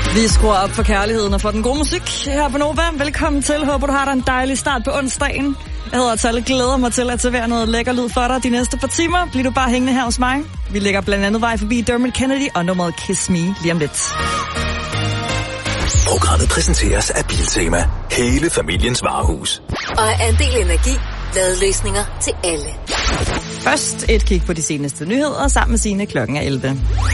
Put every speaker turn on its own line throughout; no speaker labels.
Vi skruer op for kærligheden og for den gode musik her på Nova. Velkommen til. Håber, du har dig en dejlig start på onsdagen. Jeg hedder Talle, glæder mig til at servere noget lækker lyd for dig de næste par timer. Bliv du bare hængende her hos mig. Vi lægger blandt andet vej forbi Dermot Kennedy og nummeret Kiss Me lige om lidt.
Programmet præsenteres af Biltema. Hele familiens varehus.
Og Andel Energi. Ladeløsninger til alle.
Først et kig på de seneste nyheder sammen med Signe klokken er 11.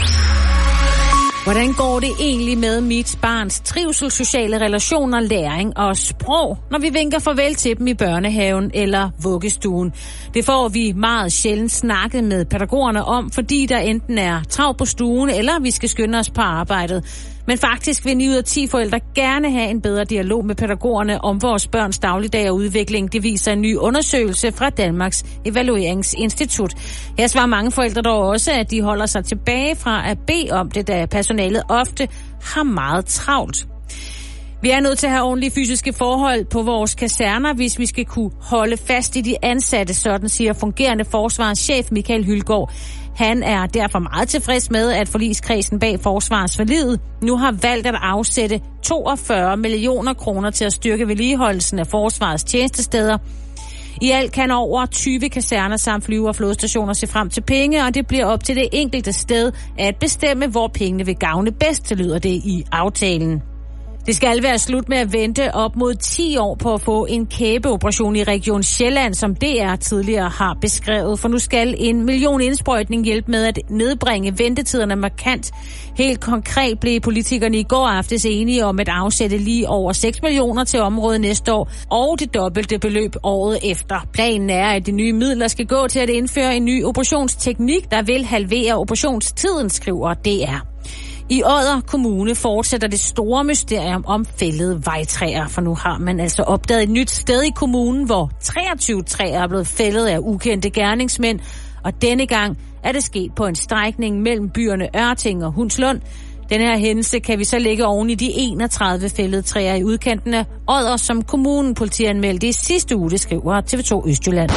Hvordan går det egentlig med mit barns trivsel, sociale relationer, læring og sprog, når vi vinker farvel til dem i børnehaven eller vuggestuen? Det får vi meget sjældent snakket med pædagogerne om, fordi der enten er travlt på stuen, eller vi skal skynde os på arbejdet. Men faktisk vil 9 ud af 10 forældre gerne have en bedre dialog med pædagogerne om vores børns dagligdag og udvikling. Det viser en ny undersøgelse fra Danmarks Evalueringsinstitut. Her svarer mange forældre dog også, at de holder sig tilbage fra at bede om det, da personalet ofte har meget travlt. Vi er nødt til at have ordentlige fysiske forhold på vores kaserner, hvis vi skal kunne holde fast i de ansatte, sådan siger fungerende forsvarschef Michael Hylgaard. Han er derfor meget tilfreds med, at forligskredsen bag forsvarsforliget nu har valgt at afsætte 42 millioner kroner til at styrke vedligeholdelsen af forsvarets tjenestesteder. I alt kan over 20 kaserner samt flyve- og flådestationer se frem til penge, og det bliver op til det enkelte sted at bestemme, hvor pengene vil gavne bedst, lyder det i aftalen. Det skal være slut med at vente op mod 10 år på at få en kæbeoperation i Region Sjælland, som DR tidligere har beskrevet. For nu skal 1 million indsprøjtning hjælpe med at nedbringe ventetiderne markant. Helt konkret blev politikerne i går aftes enige om at afsætte lige over 6 millioner til området næste år, og det dobbelte beløb året efter. Planen er, at de nye midler skal gå til at indføre en ny operationsteknik, der vil halvere operationstiden, skriver DR. I Odder Kommune fortsætter det store mysterium om fældede vejtræer, for nu har man altså opdaget et nyt sted i kommunen, hvor 23 træer er blevet fældet af ukendte gerningsmænd, og denne gang er det sket på en strækning mellem byerne Ørting og Hundslund. Den her hændelse kan vi så lægge oven i de 31 fældede træer i udkanten af Odder, som kommunen politianmeldte i sidste uge, det skriver TV2 Østjylland.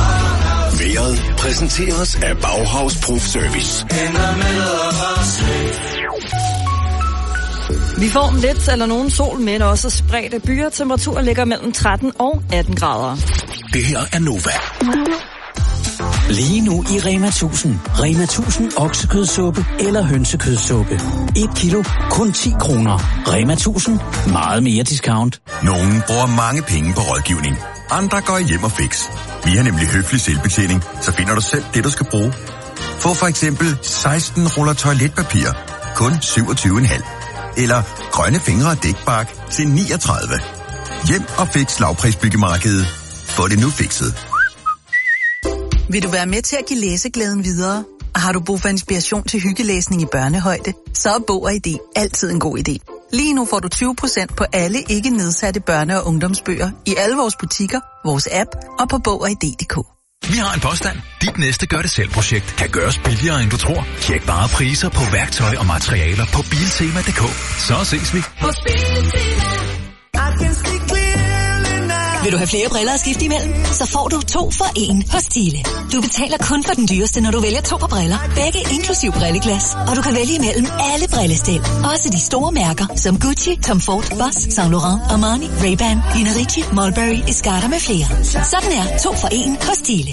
Vejret præsenteres af Bauhaus Proof Service.
Vi får lidt eller nogen sol, men også spredte byer. Temperaturen ligger mellem 13 og 18 grader.
Det her er Nova.
Lige nu i Rema 1000. Rema 1000 oksekødssuppe eller hønsekødssuppe. 1 kilo, kun 10 kroner. Rema 1000. Meget mere discount.
Nogen bruger mange penge på rådgivning. Andre går hjem og fix. Vi har nemlig høflig selvbetjening, så finder du selv det, du skal bruge. Få for eksempel 16 ruller toiletpapir. Kun 27,5. Eller grønne fingre og dækbark til 39. Hjem og fix lavprisbyggemarkedet. Få det nu fikset.
Vil du være med til at give læseglæden videre? Og har du brug for inspiration til hyggelæsning i børnehøjde? Så er Bog og ID altid en god idé. Lige nu får du 20% på alle ikke nedsatte børne- og ungdomsbøger i alle vores butikker, vores app og på bogogid.dk.
Vi har en påstand. Dit næste gør-det-selv-projekt kan gøres billigere, end du tror. Tjek bare priser på værktøj og materialer på Biltema.dk. Så ses vi.
Vil du have flere briller at skifte imellem? Så får du 2 for 1 hos Stihle. Du betaler kun for den dyreste, når du vælger 2 par briller. Begge inklusiv brilleglas. Og du kan vælge imellem alle brillestil. Også de store mærker, som Gucci, Tom Ford, Boss, Saint Laurent, Armani, Ray-Ban, Nina Ricci, Mulberry, Escarter med flere. Sådan er 2 for 1 hos Stihle.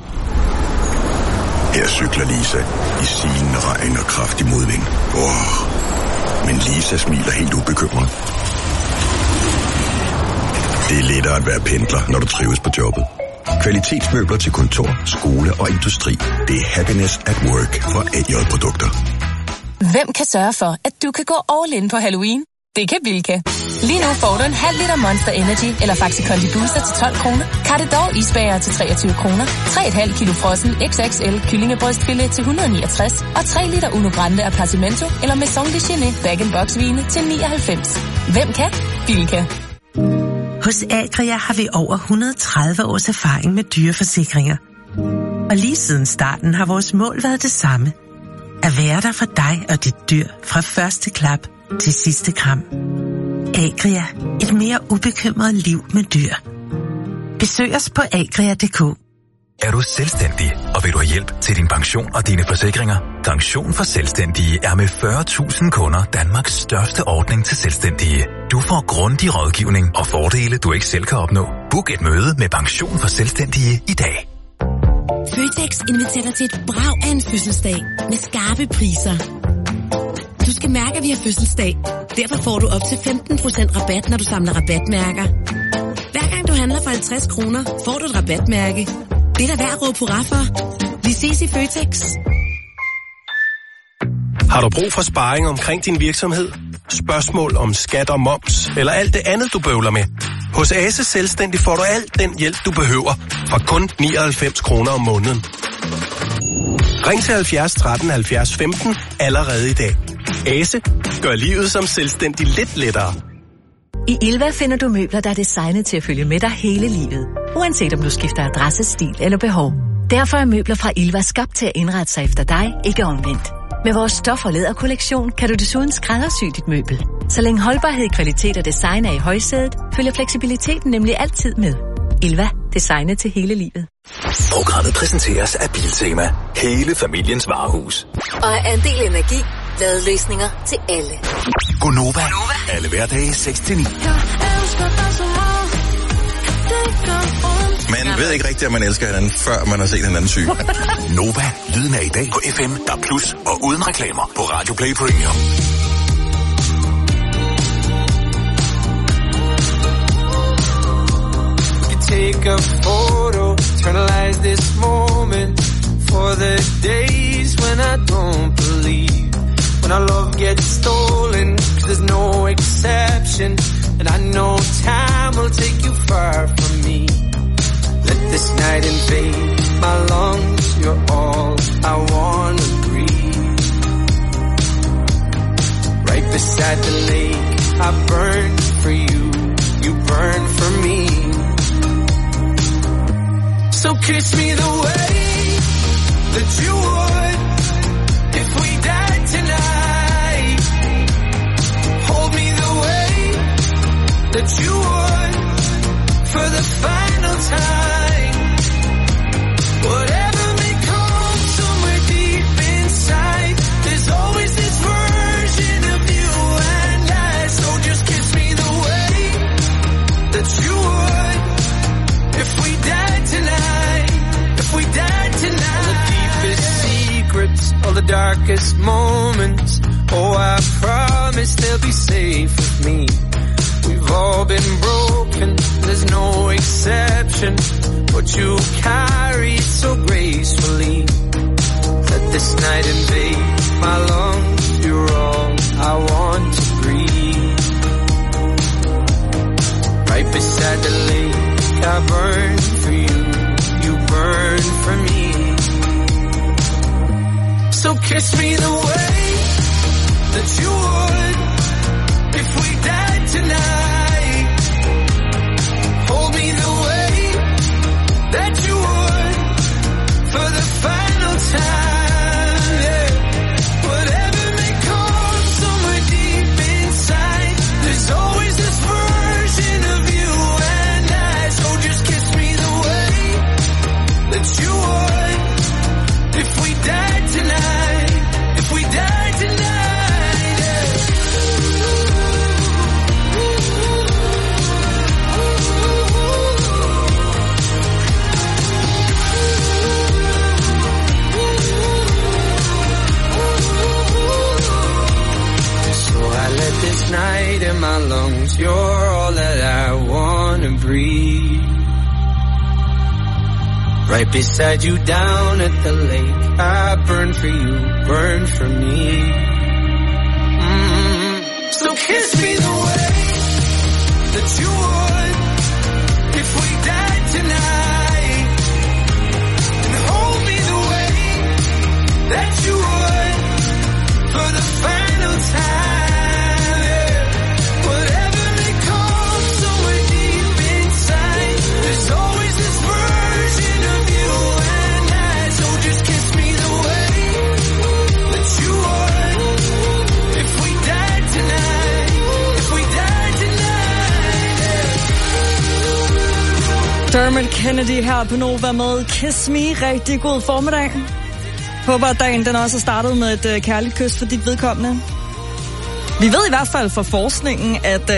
Her cykler Lisa i sigende regn og kraftig modvind. Men Lisa smiler helt ubekymret. Det er lettere at være pendler, når du trives på jobbet. Kvalitetsmøbler til kontor, skole og industri. Det er happiness at work for AJ-produkter.
Hvem kan sørge for, at du kan gå all in på Halloween? Det kan Bilka. Lige nu får du en halv liter Monster Energy eller Faxi Kondi Booster til 12 kroner. Cartedor isbager til 23 kroner. 3,5 kilo frossen XXL kyllingebrystfilet til 169. Og 3 liter Uno Grande Appartamento eller Maison de Genet bag-in-box vine til 99. Hvem kan? Bilka.
Hos Agria har vi over 130 års erfaring med dyreforsikringer. Og lige siden starten har vores mål været det samme. At være der for dig og dit dyr fra første klap til sidste kram. Agria. Et mere ubekymret liv med dyr. Besøg os på agria.dk.
Er du selvstændig, Og vil du have hjælp til din pension og dine forsikringer? Pension for Selvstændige er med 40.000 kunder Danmarks største ordning til selvstændige. Du får grundig rådgivning og fordele, du ikke selv kan opnå. Book et møde med Pension for Selvstændige i dag.
Føtex inviterer dig til et brag af en fødselsdag med skarpe priser. Du skal mærke, at vi har fødselsdag. Derfor får du op til 15% rabat, når du samler rabatmærker. Hver gang du handler for 50 kroner, får du et rabatmærke. Det er da værd at råbe hurra for. Vi ses i Føtex.
Har du brug for sparring omkring din virksomhed? Spørgsmål om skat og moms, eller alt det andet, du bøvler med? Hos Ase Selvstændig får du alt den hjælp, du behøver, for kun 99 kroner om måneden. Ring til 70 13 70 15 allerede i dag. Ase gør livet som selvstændig lidt lettere.
I Ilva finder du møbler, der er designet til at følge med dig hele livet. Uanset om du skifter adresse, stil eller behov. Derfor er møbler fra Ilva skabt til at indrette sig efter dig, ikke omvendt. Med vores stof- og læderkollektion kan du desuden skræddersy dit møbel. Så længe holdbarhed, kvalitet og design er i højsædet, følger fleksibiliteten nemlig altid med. Ilva. Designet til hele livet.
Programmet præsenteres af Biltema. Hele familiens varehus.
Og er Andel Energi. Lavet løsninger til alle.
Gonova. Alle hverdage 6-9.
Man ved ikke rigtigt, at man elsker hinanden, før man har set hinanden syg.
Nova. Lyden af i dag på FM, der plus og uden reklamer på Radio Play Premium.
Take a photo, eternalize this moment for the days when I don't believe, when our love gets stolen, 'cause there's no exception, and I know time will take you far from me. Let this night invade my lungs, you're all I wanna breathe. Right beside the lake, I burn for you, you burn for me. So kiss me the way that you would if we died tonight. Hold me the way that you would for the final time. Whatever may come somewhere deep inside, there's always this version of you and I. So just kiss me the way that you would if we died tonight, if we died tonight. All the deepest secrets, all the darkest moments, oh I promise they'll be safe with me. We've all been broken, there's no exception, but you carry it so gracefully. Let this night invade my lungs, you're all I want to breathe. Right beside the lake, I burn for you, you burn for me. So kiss me the way that you would if we died tonight. Hold me the way that you would for the final time. Yeah. Whatever may come somewhere deep inside, there's always this version of you and I. So just kiss me the way that you would if we died tonight, if we died tonight. Yeah. So I let this night in my lungs, you're all that I wanna breathe. Right beside you down at the lake, I burn for you, burn for me. So kiss me the way that you would if we died tonight, and hold me the way that you would for the final time. Yeah. Whatever may come somewhere deep inside, there's always this version of you and I. So just kiss me the way that you would if we died tonight, if we died tonight. Yeah.
Dermot Kennedy her på Nova med Kiss Me. Rigtig god formiddag. Håber, at dagen den også er startet med et kærligt kys for dit vedkommende. Vi ved i hvert fald fra forskningen, at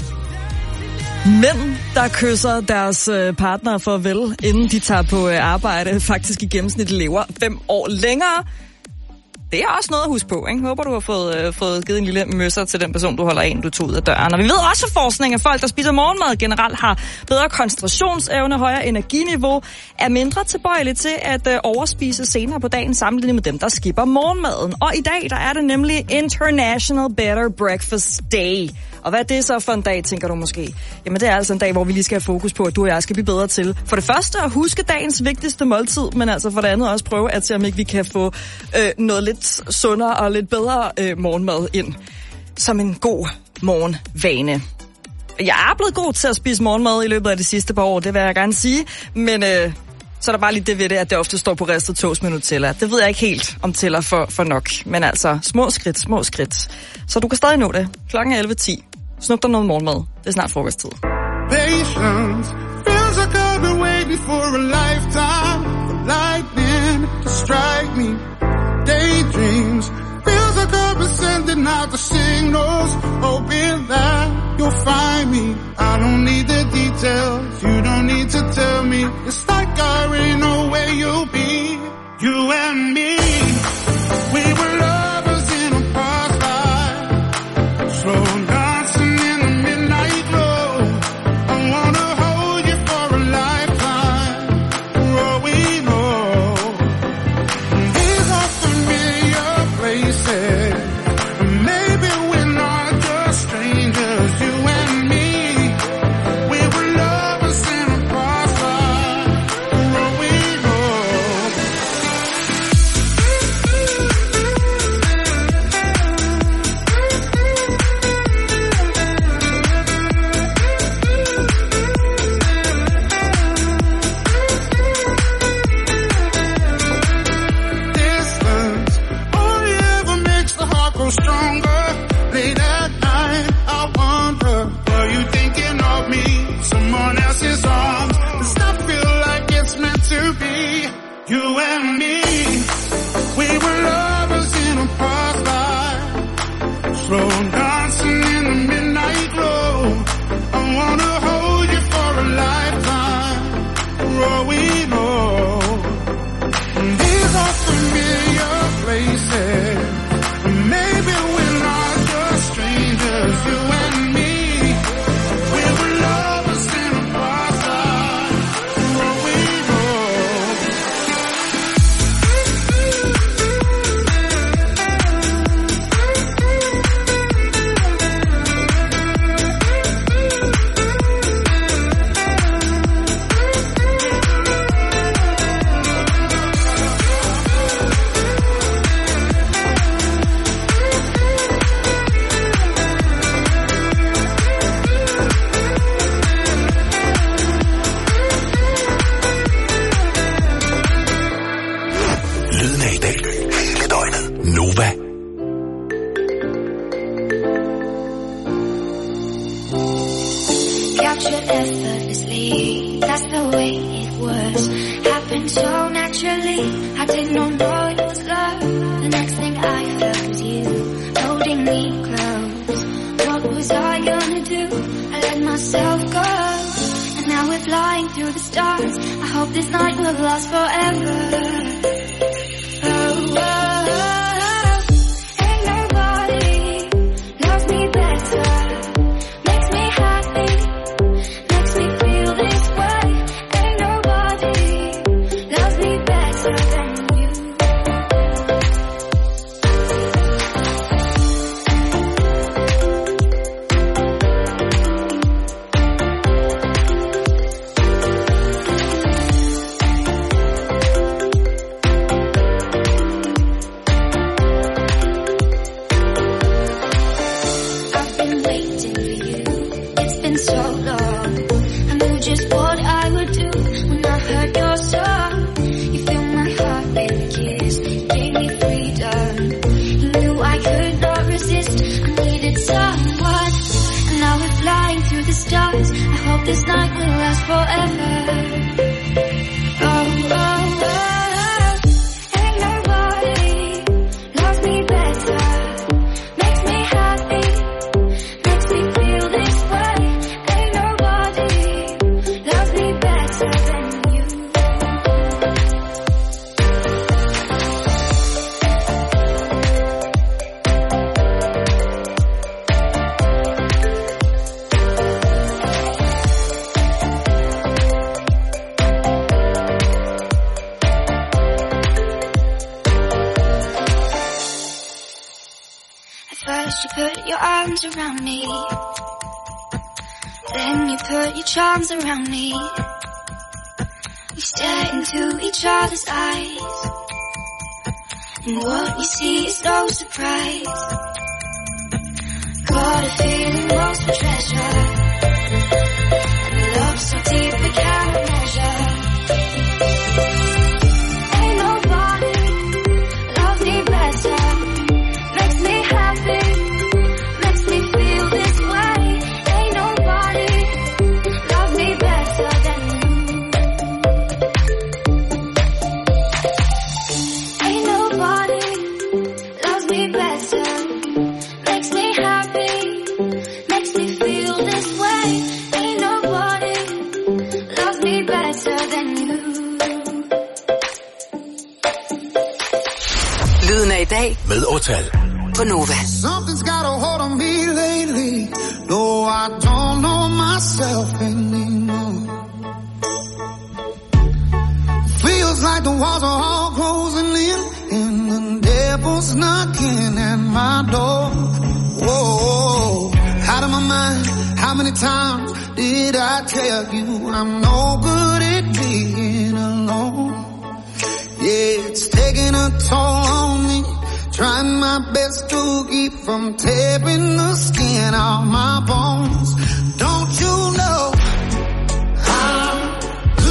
mænd, der kysser deres partner farvel, inden de tager på arbejde, faktisk i gennemsnit lever 5 år længere. Det er også noget at huske på, ikke? Håber, du har fået givet en lille møsser til den person, du holder af, du tog ud af døren. Og vi ved også fra forskning, at folk, der spiser morgenmad generelt har bedre koncentrationsevne, højere energiniveau, er mindre tilbøjelige til at overspise senere på dagen, sammenlignet med dem, der skipper morgenmaden. Og i dag, der er det nemlig International Better Breakfast Day. Og hvad er det så for en dag, tænker du måske? Jamen, det er altså en dag, hvor vi lige skal have fokus på, at du og jeg skal blive bedre til. For det første at huske dagens vigtigste måltid, men altså for det andet også prøve at se, om ikke vi kan få noget lidt sundere og lidt bedre morgenmad ind som en god morgenvane. Jeg er blevet god til at spise morgenmad i løbet af de sidste par år, det vil jeg gerne sige, men så er der bare lige det ved det, at det ofte står på ristet toast med Nutella. Det ved jeg ikke helt, om tæller for nok, men altså små skridt. Så du kan stadig nå det. Klokken er 11:10. Snup dig noget morgenmad. Det er snart frokosttid.
Patience feels like I've been waiting for a lifetime for lightning to strike me. Daydreams feels like I've been sending out the signals, hoping that you'll find me. I don't need the details, you don't need to tell me. It's like I already know where you'll be. You and me, we were lovers in a past life, slow dancing in the midnight glow. I wanna hold you for a lifetime, for all we know. These are familiar places, maybe we're not just strangers. You and me, we were lovers in a past life, for all we know. Distance only ever makes the heart grow stronger. Late at night, I wonder, are you thinking of me? Someone else's arms. Does that feel like it's meant to be? You and me, we were lovers in a past life, slow dancing in the midnight glow. I wanna hold you for a lifetime, for all we know. These are familiar places, maybe we're not just strangers. You and me, we were lovers in a past life, for all we know.
Lyden af i dag. Hele døgnet. Nova.
Captured effortlessly, that's the way it was. Happened so naturally, I did not know it was love. The next thing I felt was you, holding me close. What was I gonna do? I let myself go, and now we're flying through the stars. I hope this night will last forever. Oh, oh, oh. Ain't nobody loves me better. Makes me happy, makes me feel this way. Ain't nobody loves me better than you. this night will last forever. Oh, oh, oh. Ain't nobody loves me better. Makes me happy, makes me feel this way. Ain't nobody loves me better than you. First you put your arms around me, then you put your charms around me. We stare into each other's eyes, and what we see is no surprise. Got a feeling lost for treasure, and love so deep we can't measure. Ain't nobody love me better. Makes me happy, makes me feel this way. Ain't nobody love me better than you. Ain't nobody loves me better. Makes me happy, makes me feel this way. Ain't nobody loves me better than you.
Lyden af i dag
Med Årtal.
på Nova.
Something's got a hold on me lately. No, I don't know myself anymore. Feels like the walls are all closing in, and the devil's knocking at my door. Whoa, out of my mind. How many times did I tell you I'm no good at being alone? Yeah, it's taking a toll on me. Trying my best to keep from tearing the skin off my bones. Don't you know how to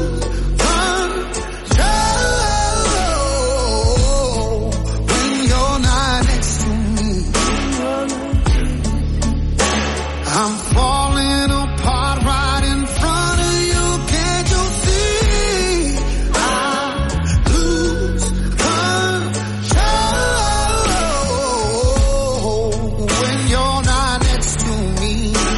control when you're not next to me? I'm falling apart right in front of you. Can't you see? I lose control when you're not next to me.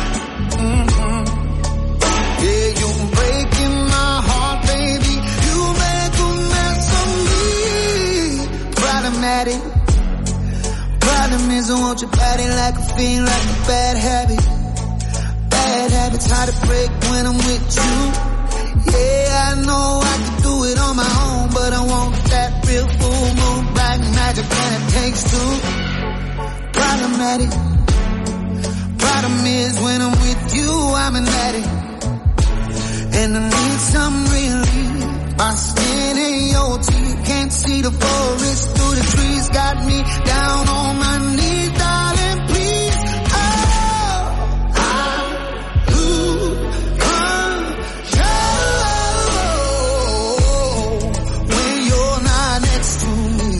Yeah, you're breaking my heart, baby. You make a mess of me. Problematic. Problem is I want your body like a fiend, like a bad habit. Bad habits hard to break when I'm with you. Yeah, I know I can do it on my own, but I want that real full moon, black magic, and it takes two. Problematic. Problem is when I'm with you, I'm an addict, and I need some relief. My skin in your teeth, can't see the forest through the trees. Got me down on my knees, darling, please. Oh, I lose control when you're not next to me.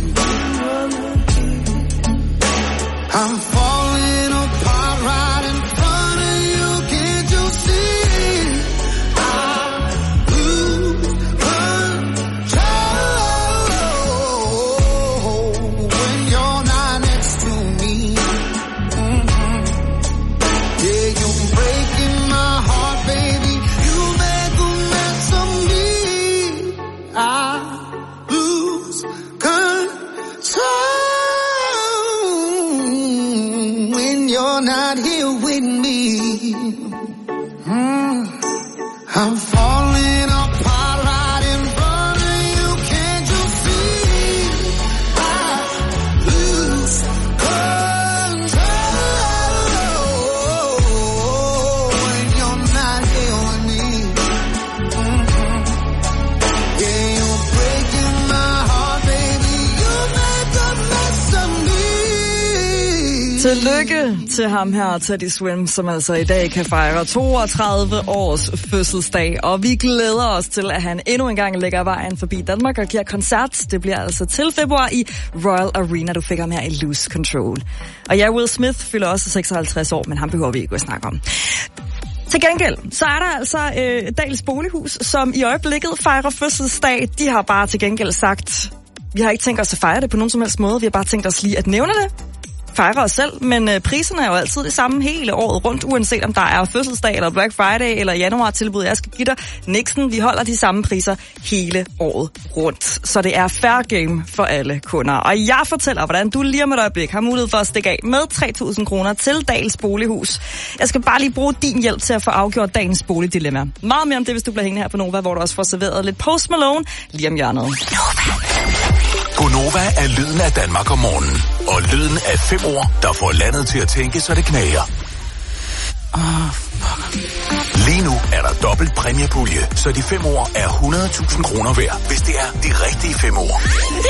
I'm falling apart right in front of you. Can't you see? I lose control when you're not next to me. Yeah, you're breaking my heart, baby. You make a mess of me. I lose control when you're not here with me. I'm falling apart right in front of you. Can't you see? I lose control when you're not here with me. Yeah, you're breaking my heart, baby. You make a mess of me.
Tillykke til ham her, Teddy Swim, som altså i dag kan fejre 32 års fødselsdag. Og vi glæder os til, at han endnu en gang lægger vejen forbi Danmark og giver koncert. Det bliver altså til februar i Royal Arena. Du fik ham her i Lose Control. Og ja, Will Smith fylder også 56 år, men ham behøver vi ikke at snakke om. Til gengæld, så er der altså Dahls Bolighus, som i øjeblikket fejrer fødselsdag. De har bare til gengæld sagt, vi har ikke tænkt os at fejre det på nogen som helst måde. Vi har bare tænkt os lige at nævne det. Fejre os selv, men priserne er jo altid det samme hele året rundt, uanset om der er fødselsdag eller Black Friday eller januar-tilbud. Jeg skal give dig Nixon. Vi holder de samme priser hele året rundt. Så det er fair game for alle kunder. Og jeg fortæller, hvordan du lige om et øjeblik har mulighed for at stikke af med 3.000 kroner til Dahls Bolighus. Jeg skal bare lige bruge din hjælp til at få afgjort dagens boligdilemma. Meget mere om det, hvis du bliver hængende her på Nova, hvor du også får serveret lidt Post Malone lige om hjørnet.
Gonova er lyden af Danmark om morgenen. Og lyden af 5 ord, der får landet til at tænke, så det knager. Lige nu er der dobbelt præmiepulje, så de 5 ord er 100.000 kroner værd, hvis det er de rigtige 5 ord.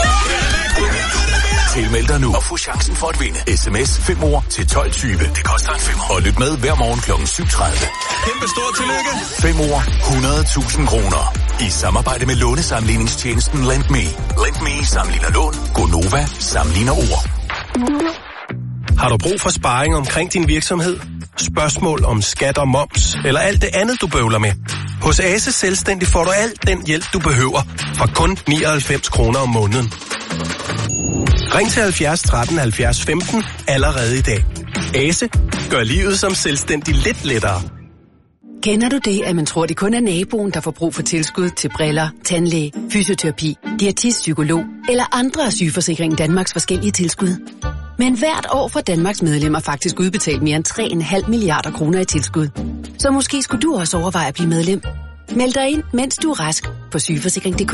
Tilmeld dig nu og få chancen for at vinde. SMS 5 ord til 12.20. Det koster en 5. Og lyt med hver morgen kl. 7.30.
Kæmpe stort tillykke.
5 ord, 100.000 kroner. I samarbejde med lånesamligningstjenesten LendMe. LendMe sammenligner lån. Gonova sammenligner ord.
Har du brug for sparring omkring din virksomhed? Spørgsmål om skat og moms, eller alt det andet, du bøvler med? Hos Ase Selvstændig får du alt den hjælp, du behøver, for kun 99 kroner om måneden. Ring til 70 13 70 15 allerede i dag. Ase gør livet som selvstændig lidt lettere.
Kender du det, at man tror, det kun er naboen, der får brug for tilskud til briller, tandlæge, fysioterapi, diætist, psykolog eller andre af Sygeforsikringen Danmarks forskellige tilskud? Men hvert år får Danmarks medlemmer faktisk udbetalt mere end 3,5 milliarder kroner i tilskud. Så måske skulle du også overveje at blive medlem. Meld dig ind, mens du er rask på sygeforsikring.dk.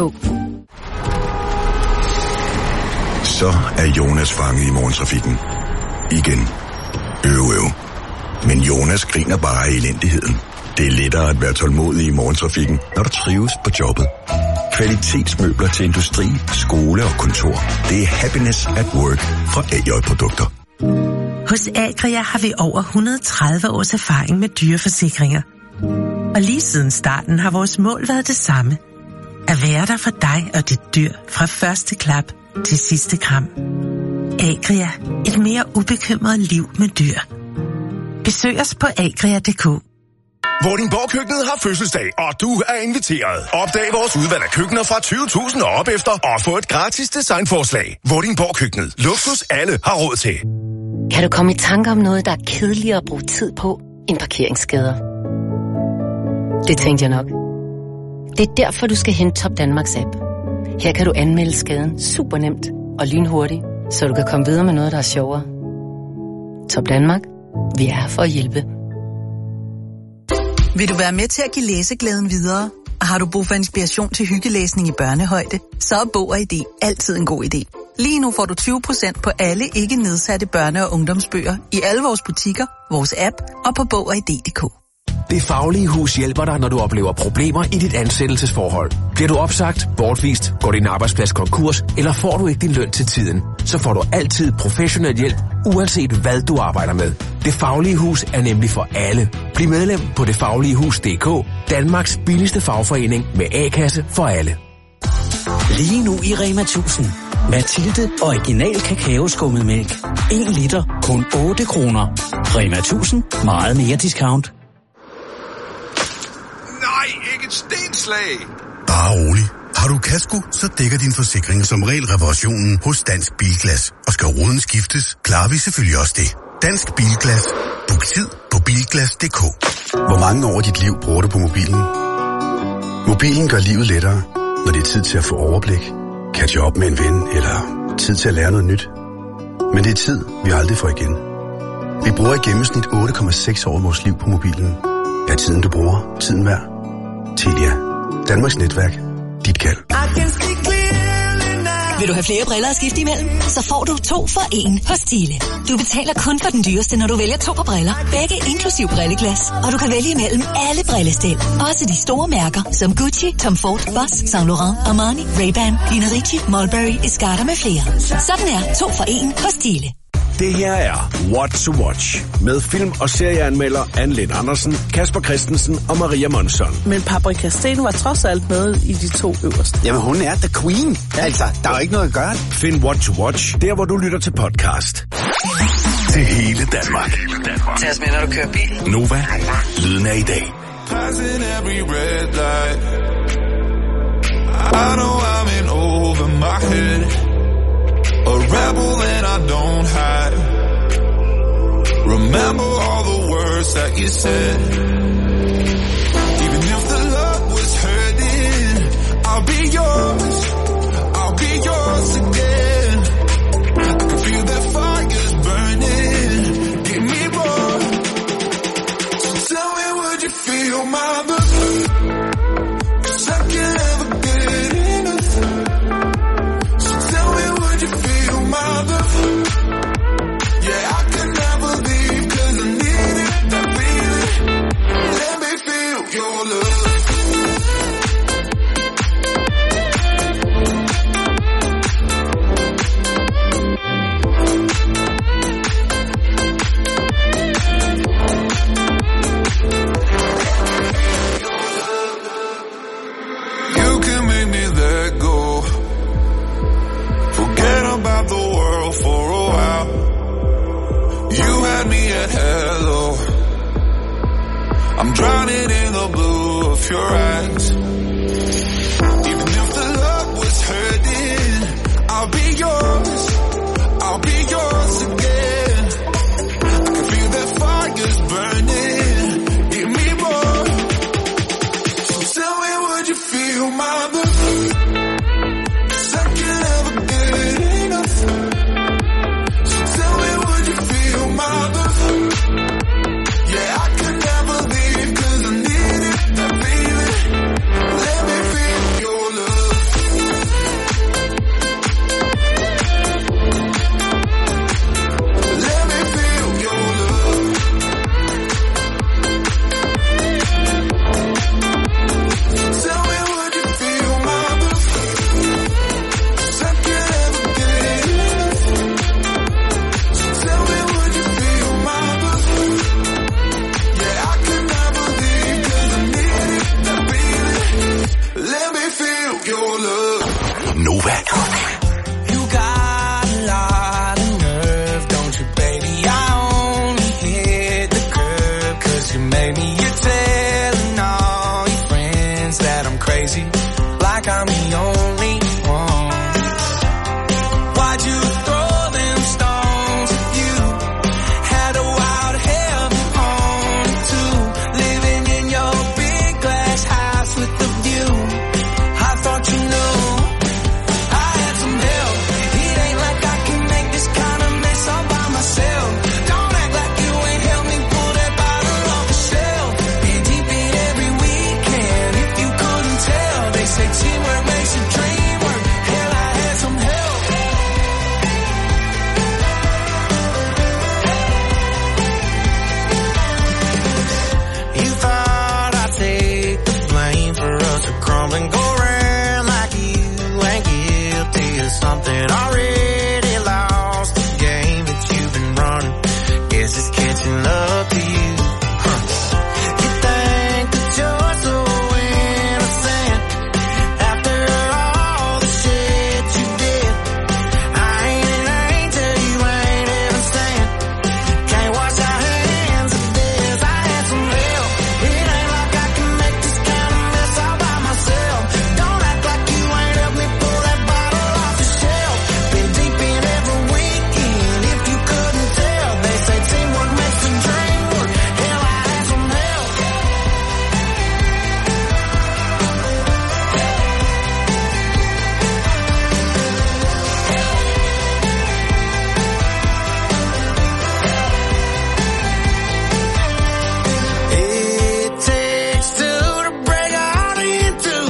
Så er Jonas fanget i morgentrafikken. Igen. Øv. Men Jonas griner bare af elendigheden. Det er lettere at være tålmodig i morgentrafikken, når du trives på jobbet. Kvalitetsmøbler til industri, skole og kontor. Det er happiness at work fra AJ Produkter.
Hos Agria har vi over 130 års erfaring med dyreforsikringer. Og lige siden starten har vores mål været det samme. At være der for dig og dit dyr fra første klap til sidste kram. Agria, et mere ubekymret liv med dyr. Besøg os på agria.dk.
Vordingborg-køkkenet har fødselsdag, og du er inviteret. Opdag vores udvalg af køkkener fra 20.000 og op efter, og få et gratis designforslag. Vordingborg-køkkenet. Luksus alle har råd til.
Kan du komme i tanke om noget, der er kedeligere at bruge tid på end parkeringsskader? Det tænkte jeg nok. Det er derfor, du skal hente Top Danmarks app. Her kan du anmelde skaden super nemt og lynhurtigt, så du kan komme videre med noget, der er sjovere. Top Danmark. Vi er her for at hjælpe.
Vil du være med til at give læseglæden videre? Og har du brug for inspiration til hyggelæsning i børnehøjde? Så er Bog og ID altid en god idé. Lige nu får du 20% på alle ikke nedsatte børne- og ungdomsbøger i alle vores butikker, vores app og på bogogid.dk.
Det Faglige Hus hjælper dig, når du oplever problemer i dit ansættelsesforhold. Bliver du opsagt, bortvist, går din arbejdsplads konkurs, eller får du ikke din løn til tiden, så får du altid professionel hjælp, uanset hvad du arbejder med. Det Faglige Hus er nemlig for alle. Bliv medlem på detfagligehus.dk, Danmarks billigste fagforening med A-kasse for alle.
Lige nu i Rema 1000. Mathilde Original Kakaoskummetmælk. 1 liter, kun 8 kroner. Rema 1000, meget mere discount.
Nej, ikke et stenslag.
Bare rolig. Har du kasko, så dækker din forsikring som regel reparationen hos Dansk Bilglas. Og skal ruden skiftes, klarer vi selvfølgelig også det. Dansk Bilglas. Book tid på bilglas.dk. Hvor mange år af dit liv bruger du på mobilen? Mobilen gør livet lettere, når det er tid til at få overblik, catche op med en ven eller tid til at lære noget nyt. Men det er tid, vi aldrig får igen. Vi bruger i gennemsnit 8,6 år af vores liv på mobilen. Er tiden, du bruger, tiden værd? Telia. Danmarks netværk. Dit kald.
Vil du have flere briller at skifte imellem? Så får du 2 for 1 hos Stile. Du betaler kun for den dyreste, når du vælger 2 par briller. Begge inklusiv brilleglas. Og du kan vælge imellem alle brillestil. Også de store mærker, som Gucci, Tom Ford, Boss, Saint Laurent, Armani, Ray-Ban, Lina Ricci, Mulberry, Escarter med flere. Sådan er 2 for 1 hos Stile.
Det her er What to Watch med film- og serieanmelder Anne Lind Andersen, Kasper Christensen og Maria Monson.
Men Paprika Steen var trods alt med i de 2 øverste.
Jamen hun er the queen. Altså, der er jo ikke noget at gøre. Find What to Watch der, hvor du lytter til podcast. til hele Danmark.
Tag os med, når du kører bil.
Nova, lyden af i dag.
Passing every red light. I know I'm in over my head. A rebel that I don't hide. Remember all the words that you said. Even if the love was hurting, I'll be yours. I'll be yours again. I can feel that fire's burning. Give me more. So tell me, would you feel my love? 'Cause I can't ever get enough. So tell me, would you feel my love? Yeah, I can never leave 'cause I need it, that feeling. Let me feel your love. You can make me let go. Forget about the world for a while. You had me at hello. I'm drowning in the blue of your eyes. Even if the love was hurting, I'll be yours. I'll be yours again. I can feel that fire's burning. Give me more. So tell me, would you feel my love? 'Cause I can't ever get enough. So tell me, would you feel my love? Yeah, I can never leave 'cause I need it, that feeling. Let me feel your love. Let me feel your love. Tell me, would you feel my love? 'Cause I can't ever get enough. So tell me, would you feel my love? Yeah, I can never leave 'cause I need it, that feeling. Let me feel your love.
Nova.
You got a lot of nerve, don't you, baby? I only hit the curb 'cause you made me. You're telling all your friends that I'm crazy, like I'm the only one. Why'd you throw them stones if you had a wild heaven on it too? Living in your big glass house with the view. I thought you knew I had some help. It ain't like I can make this kind of mess all by myself. Don't act like you ain't helped me pull that bottle off the shelf. Been deep in every weekend, if you couldn't tell. They say teamwork makes the dream work. Hell, I had some help. You thought I'd take the blame for us to crumble and go around like you ain't guilty of something already lost the game that you've been running. Guess it's catching up to you. You think that you're so innocent after all the shit you did. I ain't an angel, you ain't ever sent. Can't wash our hands of this. I had some help. It ain't like I can make this kind of mess all by myself. Don't act like you ain't helped me pull that bottle off the shelf. Been deep in every weekend, if you couldn't tell. They say teamwork makes the dream work. Hell, I had some help. It takes two to break a heart in two.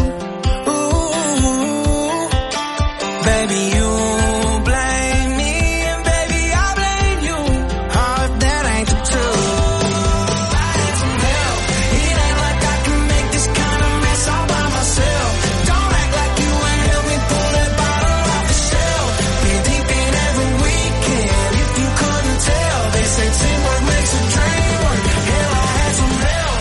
Ooh, baby, you blame me, and baby, I blame you. Oh, if that ain't the truth. I had some help. It ain't like I can make this kind of mess all by myself. Don't act like you ain't helped me pull that bottle off the shelf. Been deep in every weekend, if you couldn't tell. They say teamwork makes a dream work. Hell, I had some help.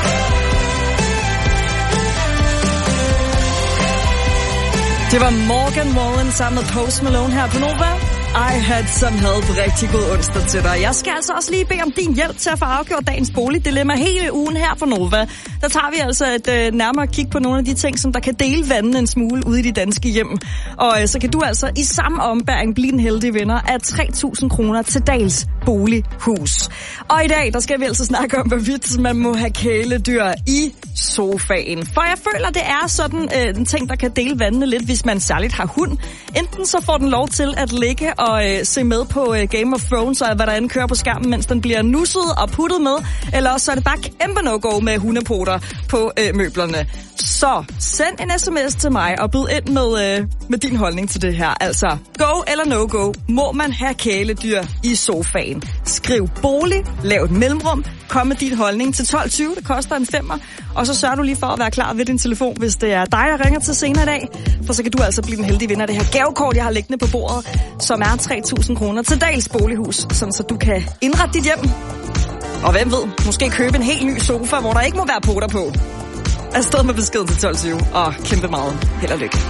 Det var Morgan Wallen sammen med Post Malone her på Nova. iHat, som havde et rigtig god onsdag til dig. Jeg skal altså også lige bede om din hjælp til at få afgjort dagens boligdilemma hele ugen her på Nova. Der tager vi altså et nærmere kig på nogle af de ting, som der kan dele vandene en smule ude i de danske hjem. Og så kan du altså i samme ombæring blive en heldig vinder af 3.000 kroner til Dahls Bolighus. Og i dag, der skal vi altså snakke om, hvorvidt man må have kæledyr i sofaen. For jeg føler, det er sådan en ting, der kan dele vandene lidt, hvis man særligt har hund. Enten så får den lov til at ligge og se med på Game of Thrones, og hvad der end kører på skærmen, mens den bliver nusset og puttet med. Eller også så er det bare kæmpe no-go med hundepoter på møblerne. Så send en sms til mig og byd ind med din holdning til det her. Altså, go eller no-go, må man have kæledyr i sofaen? Skriv bolig, lav et mellemrum, kom med din holdning til 12.20, det koster en 5'er. Og så sørger du lige for at være klar ved din telefon, hvis det er dig, der ringer til senere i dag. For så kan du altså blive den heldige vinder af det her gavekort, jeg har liggende på bordet, som er 3.000 kroner til Dahls Bolighus, sådan så du kan indrette dit hjem. Og hvem ved, måske købe en helt ny sofa, hvor der ikke må være poter på. Afsted med beskeden til 12.20, og kæmpe meget held og lykke.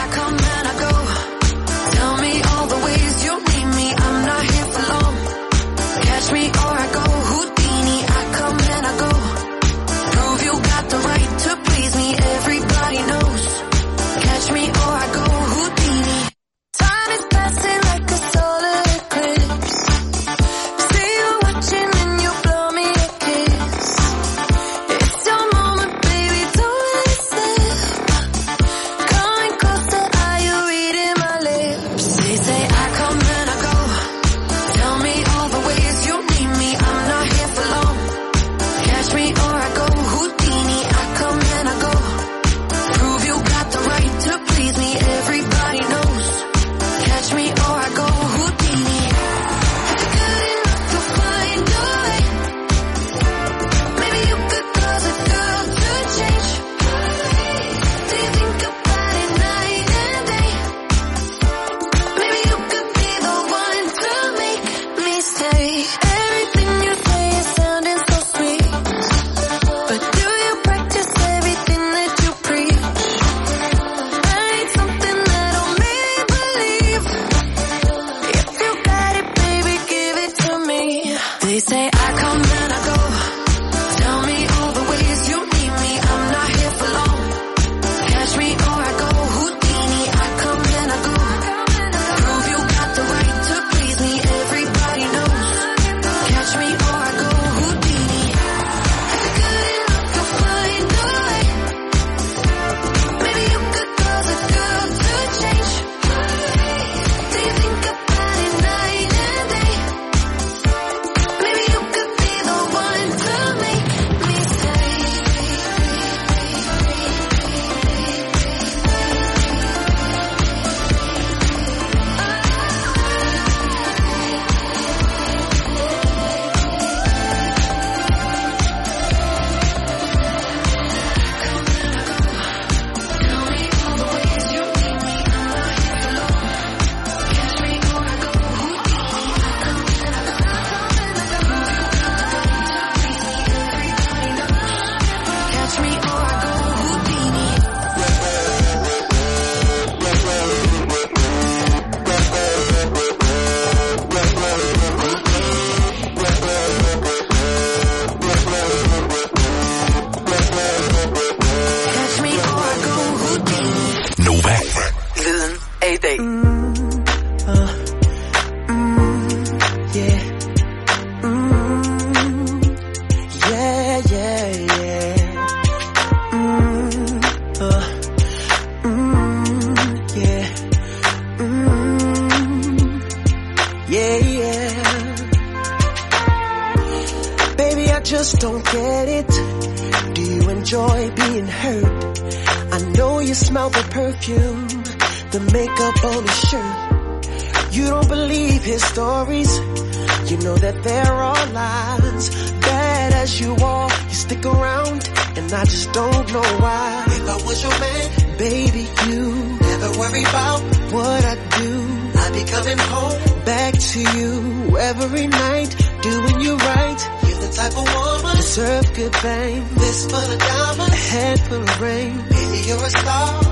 just don't get it. Do you enjoy being hurt? I know you smell the perfume, the makeup on his shirt. You don't believe his stories. You know that they're all lies. Bad as you are, you stick around, and I just don't know why. If I was your man, baby, you never worry about what I do. I'd be coming home back to you every night, doing you right. You're the type of woman deserve good fame. This full of diamonds, a head full of rain. Baby, you're a star. I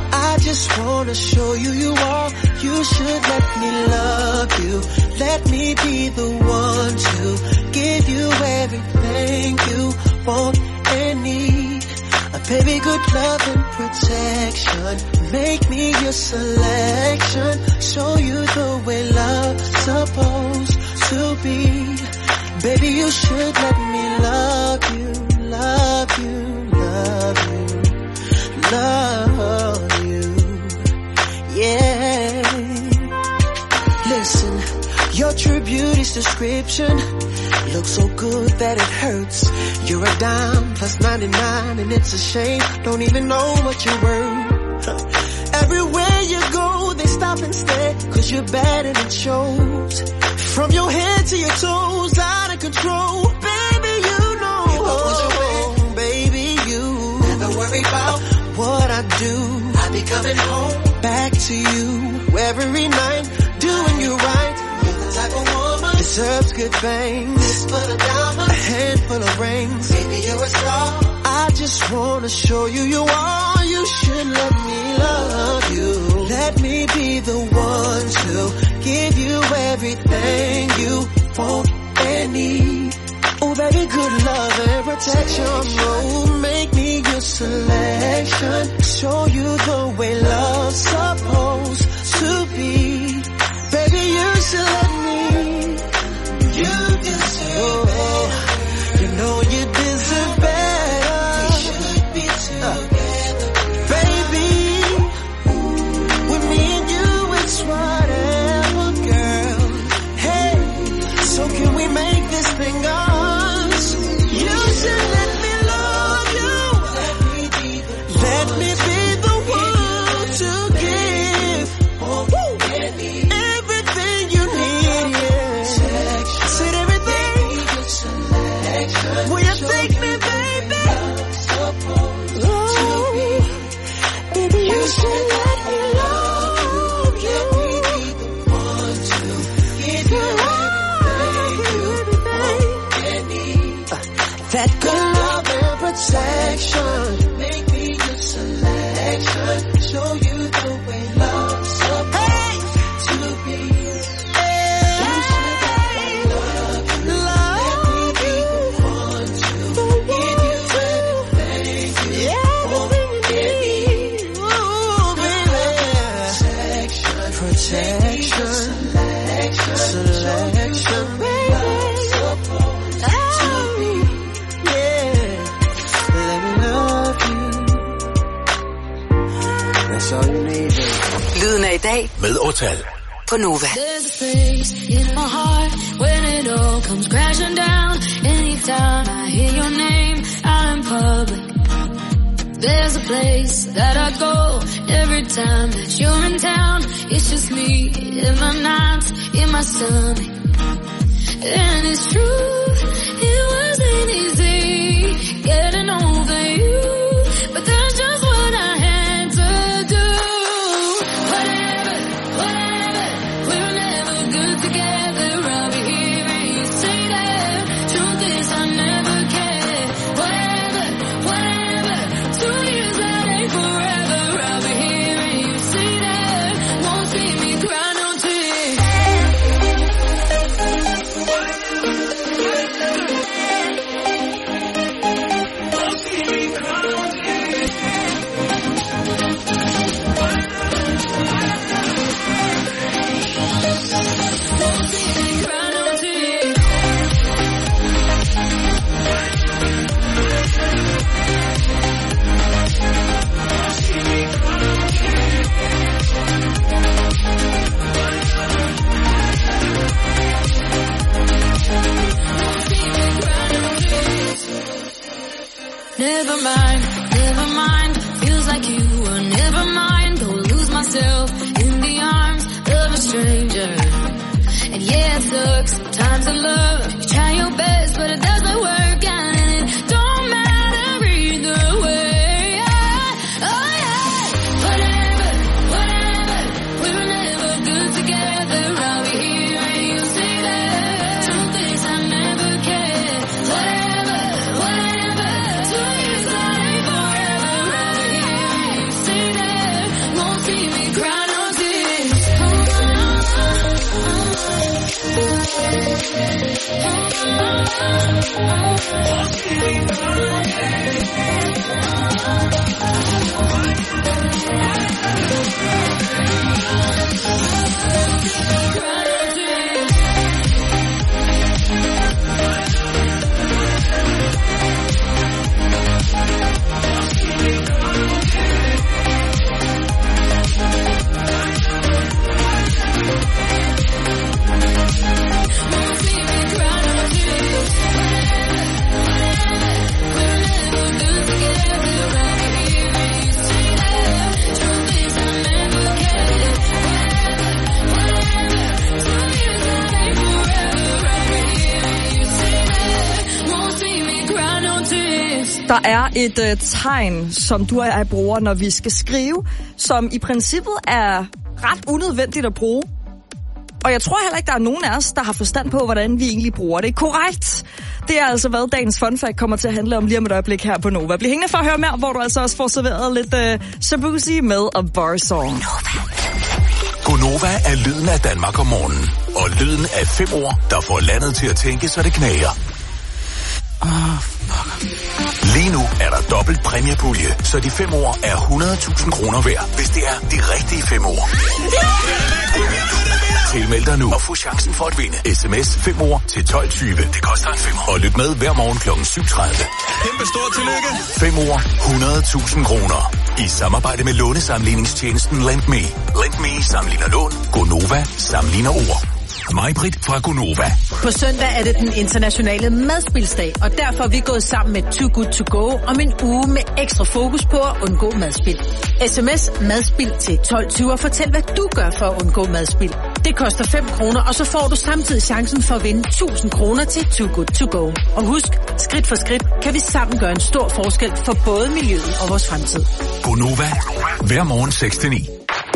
just wanna show you you are. You should let me love you. Let me be the one to give you everything you want and need. A baby, good love and protection. Make me your selection. Show you the way love's supposed to be. Baby, you should let me love you, love you, love you, love you. Yeah. Listen, your true beauty's description looks so good that it hurts. You're a dime plus 99 and it's a shame. Don't even know what you're worth. Everywhere you go, they stop and stare, 'cause you're bad and it shows. From your head to your toes, out of control. Baby, you know. What was your man? Baby, you never worry about what I do. I'll be coming home back to you every night, doing you right. You're the type of woman deserves good things. This full of diamonds, a handful of rings. Baby, you're a star. I just wanna show you you are. You should let me love you. Let me be the one to give you everything you want and need. Oh, baby, good love and protection. Oh, make me your selection. Show you the way love's supposed to be. Baby, you should let me. You deserve better. You know you deserve better. We should be together. Baby, with me and you, it's whatever, girl. Hey, so can we make this thing us? You should let me love you. Let me be the one to give everything you need. Yeah. Said everything. Will you take me, baby? Oh, baby, you should let me love you. Give you everything you need. That good love and protection. Make me your selection. Show you the way love's supposed to be. You should let me love you. Let me be the one to give you everything you want and need. Ooh, baby. Protection. Selection. Love's supposed to be. Yeah. Let me love you. That's all you need.
Lyden af i dag
Med Otal.
på Nova.
There's a place in my heart when it all comes crashing down. Anytime I hear your name out in public. There's a place that I go every time that you're in town. It's just me in my nights, in my stomach. And it's true, it wasn't easy getting over you, but that's just what I had to do. Whatever, we're never good together. I'll be here and you say that. Truth is I never cared. Whatever, 2 years that ain't forever. I'll be here and you say that. Won't see me cry no tears. Never mind, feels like you were never mind. Go lose myself in the arms of a stranger. And yeah, it sucks, times of love. You try your best, but it doesn't work out. And it don't matter either way. Oh yeah, whatever, we were never good together. I'll be here and you say that. Truth is I never cared. Whatever, 2 years that ain't forever. I'll be here and you say that. Won't
Der er et tegn, som du og jeg bruger, når vi skal skrive, som i princippet er ret unødvendigt at bruge. Og jeg tror heller ikke, der er nogen af os, der har forstand på, hvordan vi egentlig bruger det. Korrekt. Det er altså, hvad dagens fun fact kommer til at handle om lige om et øjeblik her på Nova. Bliv hængende for at høre mere, hvor du altså også får serveret lidt Shabuzi med A Bar Song.
Gonova er lyden af Danmark om morgenen. Og lyden af 5 ord, der får landet til at tænke, så det knager. Lige nu er der dobbelt præmiepulje, så de 5 ord er 100.000 kroner værd, hvis det er de rigtige 5 ord. Tilmeld dig nu og få chancen for at vinde. SMS 5 ord til 12.20. Det koster en 5. Og lyt med hver morgen kl. 7.30.
Kæmpe stort tillykke.
5 ord, 100.000 kroner. I samarbejde med lånesamligningstjenesten LendMe. LendMe sammenligner lån. Gonova sammenligner ord. Mig-Britt fra Gonova.
På søndag er det den internationale madspilsdag, og derfor er vi gået sammen med Too Good To Go om en uge med ekstra fokus på at undgå madspil. SMS madspil til 12.20 og fortæl, hvad du gør for at undgå madspil. Det koster 5 kroner, og så får du samtidig chancen for at vinde 1.000 kroner til Too Good To Go. Og husk, skridt for skridt kan vi sammen gøre en stor forskel for både miljøet og vores fremtid.
Gonova. Hver morgen 6-9.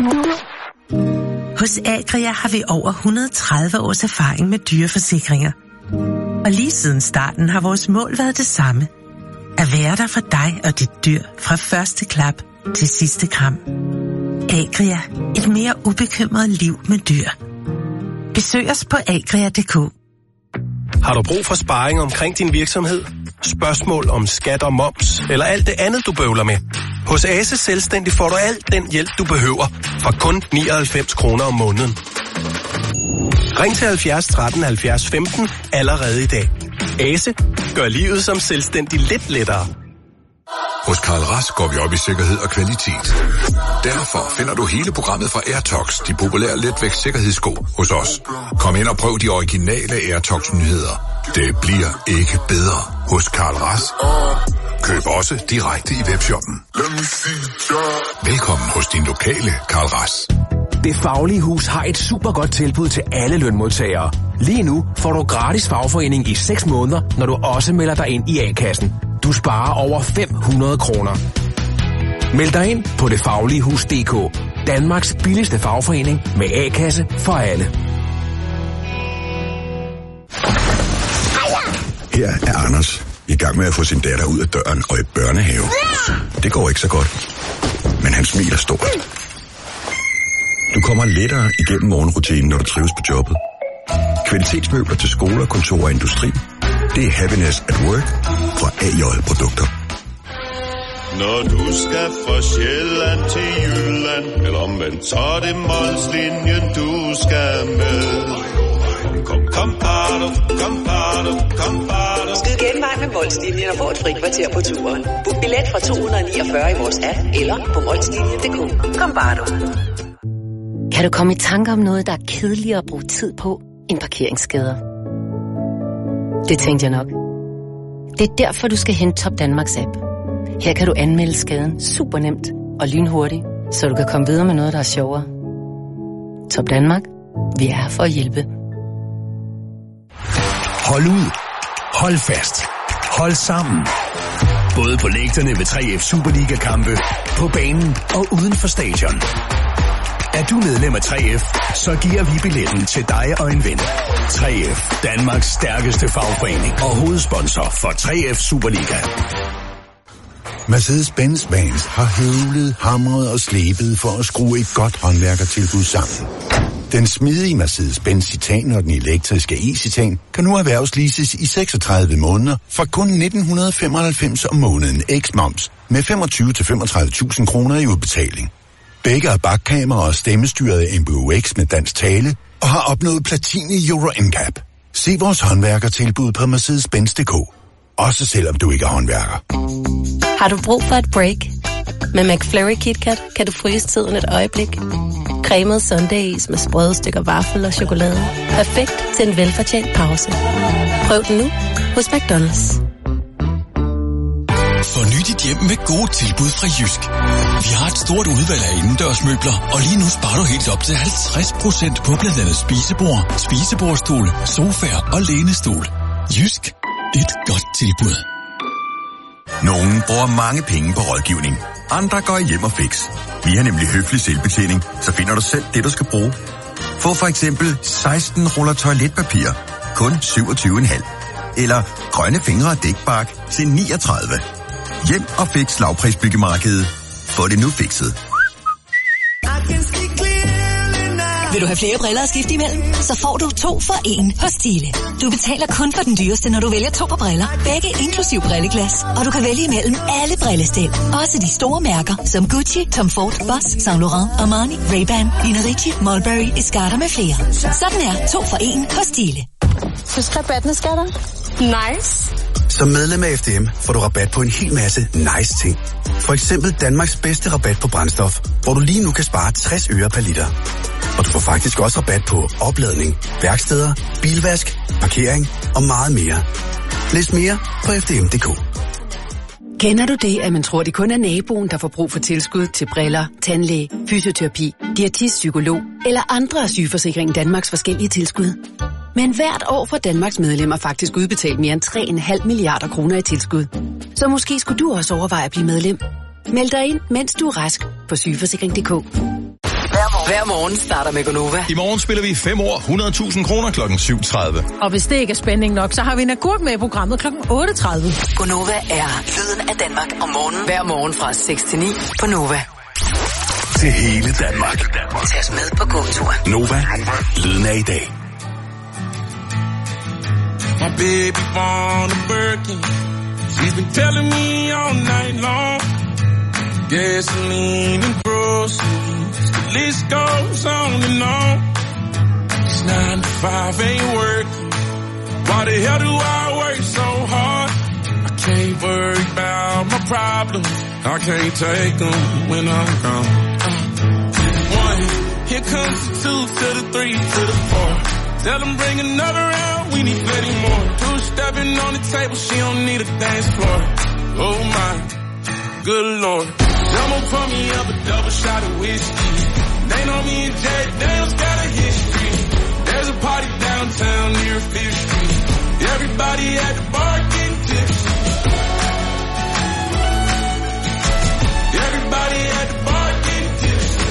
Hos Agria har vi over 130 års erfaring med dyreforsikringer. Og lige siden starten har vores mål været det samme. At være der for dig og dit dyr fra første klap til sidste kram. Agria. Et mere ubekymret liv med dyr. Besøg os på agria.dk.
Har du brug for sparring omkring din virksomhed? Spørgsmål om skat og moms, eller alt det andet, du bøvler med? Hos Ase Selvstændig får du alt den hjælp, du behøver, for kun 99 kroner om måneden. Ring til 70 13 70 15 allerede i dag. Ase gør livet som selvstændig lidt lettere.
Hos Karl Rask går vi op i sikkerhed og kvalitet. Derfor finder du hele programmet fra Airtox, de populære letvægtssikkerhedssko, hos os. Kom ind og prøv de originale Airtox-nyheder. Det bliver ikke bedre hos Karl Rask. Køb også direkte i webshoppen. Velkommen hos din lokale Karl Rask.
Det Faglige Hus har et super godt tilbud til alle lønmodtagere. Lige nu får du gratis fagforening i 6 måneder, når du også melder dig ind i A-kassen. Du sparer over 500 kroner. Meld dig ind på detfagligehus.dk. Danmarks billigste fagforening med A-kasse for alle.
Her er Anders i gang med at få sin datter ud af døren og i børnehave. Det går ikke så godt, men han smiler stort. Du kommer lettere igennem morgenrutinen, når du trives på jobbet. Kvalitetsmøbler til skole, kontor og industri. Det er Happiness at Work fra AJ Produkter.
Når du skal fra Sjælland til Jylland, eller omvendt, så er det Molslinjen, du skal med. Kom, bado, kom, bado.
Skyd genvej med Molslinjen og få et fri kvarter på turen. Book billet fra 249 i vores app, eller på molslinjen.dk. Kom, bado.
Kan du komme i tanke om noget, der er kedeligere at bruge tid på end parkeringsskader? Det tænkte jeg nok. Det er derfor, du skal hente Top Danmarks app. Her kan du anmelde skaden super nemt og lynhurtigt, så du kan komme videre med noget, der er sjovere. Top Danmark. Vi er her for at hjælpe.
Hold ud. Hold fast. Hold sammen. Både på lægterne ved 3F Superliga-kampe, på banen og uden for stadion. Er du medlem af 3F, så giver vi billetten til dig og en ven. 3F, Danmarks stærkeste fagforening og hovedsponsor for 3F Superliga.
Mercedes-Benz Vans har høvlet, hamret og slebet for at skrue et godt håndværkertilbud sammen.
Den smidige Mercedes-Benz Citan og den elektriske e-Citan kan nu erhvervsleases i 36 måneder for kun 1.995 om måneden eks-moms med 25-35.000 kroner i udbetaling. Begge er bakkamera og stemmestyret MBUX med dansk tale og har opnået platin i Euro NCAP. Se vores håndværkertilbud på Mercedes-Benz.dk. Også selvom du ikke er håndværker.
Har du brug for et break? Med McFlurry KitKat kan du fryse tiden et øjeblik. Cremet sundaes med sprøde stykker vaffel og chokolade. Perfekt til en velfortjent pause. Prøv den nu hos McDonald's.
Forny dit hjem med gode tilbud fra Jysk. Vi har et stort udvalg af indendørsmøbler, og lige nu sparer du helt op til 50% på blandt andet spisebord, spisebordstol, sofaer og lænestol. Jysk. Et godt tilbud.
Nogen bruger mange penge på rådgivning. Andre går hjem og fix. Vi har nemlig høflig selvbetjening, så finder du selv det, du skal bruge. Få for eksempel 16 ruller toiletpapir. Kun 27,5. Eller grønne fingre og dækbark til 39. Hjem og fix lavprisbyggemarkedet. Få det nu fikset.
Vil du have flere briller at skifte imellem? Så får du 2 for 1 hos Stile. Du betaler kun for den dyreste, når du vælger 2 par briller. Begge inklusiv brilleglas. Og du kan vælge imellem alle brillestil. Også de store mærker, som Gucci, Tom Ford, Boss, Saint Laurent, Armani, Ray-Ban, Nina Ricci, Mulberry, Escarter med flere. Sådan er 2 for 1 hos Stile.
Husk rabatten, skatter. Nice.
Som medlem af FDM får du rabat på en hel masse nice ting. For eksempel Danmarks bedste rabat på brændstof, hvor du lige nu kan spare 60 øre per liter. Og du får faktisk også rabat på opladning, værksteder, bilvask, parkering og meget mere. Læs mere på fdm.dk.
Kender du det, at man tror, det kun er naboen, der får brug for tilskud til briller, tandlæge, fysioterapi, diætist, psykolog eller andre af Sygeforsikringen Danmarks forskellige tilskud? Men hvert år får Danmarks medlemmer faktisk udbetalt mere end 3,5 milliarder kroner i tilskud. Så måske skulle du også overveje at blive medlem. Meld dig ind, mens du er rask på sygeforsikring.dk.
Hver morgen starter med Gonova.
I morgen spiller vi 5 år 100.000 kroner klokken 7.30.
Og hvis det ikke er spænding nok, så har vi en agurk med i programmet klokken 8.30.
Gonova er lyden af Danmark om morgenen. Hver morgen fra 6 til 9 på Nova.
Til hele Danmark.
Tag os med på gåtur.
Nova. Lyden af i dag.
My baby born a Birkin. She's been telling me all night long. Gasoline and groceries. The list goes on and on. It's 9 to 5 ain't working. Why the hell do I work so hard? I can't worry about my problems. I can't take them when I'm gone. 1, here comes the 2 to the 3 to the 4. Tell them bring another round, we need plenty more. 2 stepping on the table, she don't need a dance floor. Oh my, good lord. Jumbo pour me up a double shot of whiskey. They know me and Jack Daniels got a history. There's a party downtown near 5th Street. Everybody at the bar getting tipsy. Everybody at the bar getting tipsy.